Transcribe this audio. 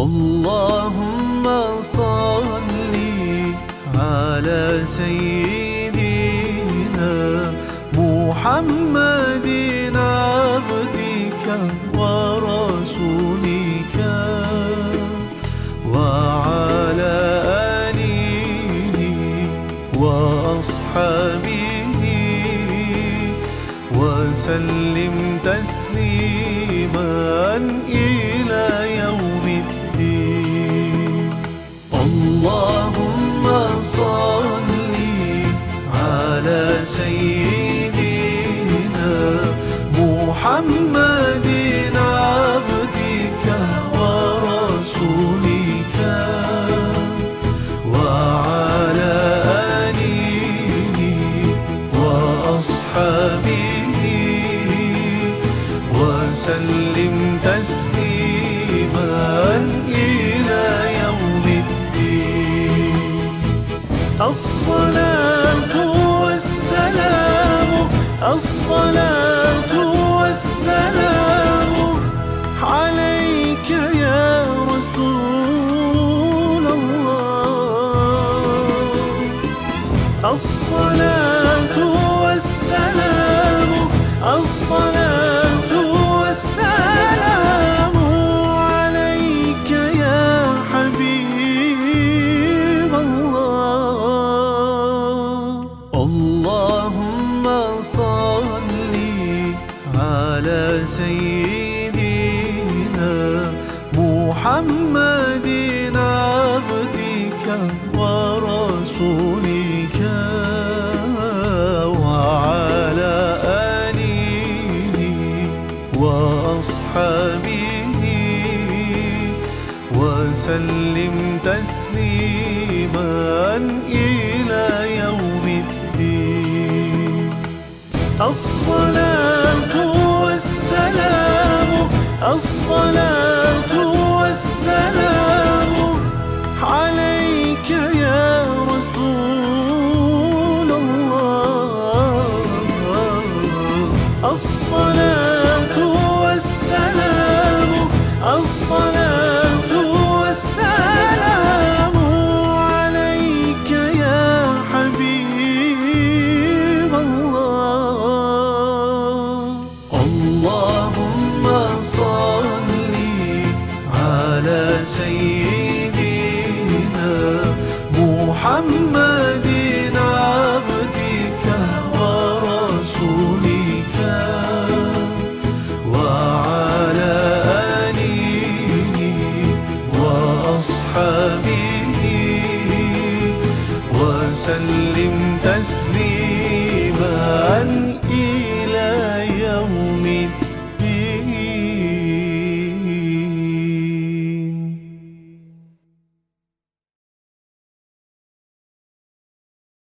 اللهم صل على سيدنا محمد عبدك ورسولك وعلى آله وأصحابه وسلم تسليما إلى يوم الدين. اللهم صل على سيدنا محمد عبدك ورسولك وعلى آله وأصحابه وسلم تسليما إلى يوم الدين. الصلاة والسلام الصلاة والسلام عليك يا رسول الله. الصلاة والسلام الصلاة والسلام عليك يا حبيب الله. اللهم صل على سيدنا محمد عبدك ورسولك وعلى آله وأصحابه وسلم تسليما إلى يوم الدين. الصلاة والسلام الصلاة والسلام عليك يا رسول الله. الصلاة والسلام الصلاة والسلام عليك يا حبيب الله. اللهم صل على سيدنا محمد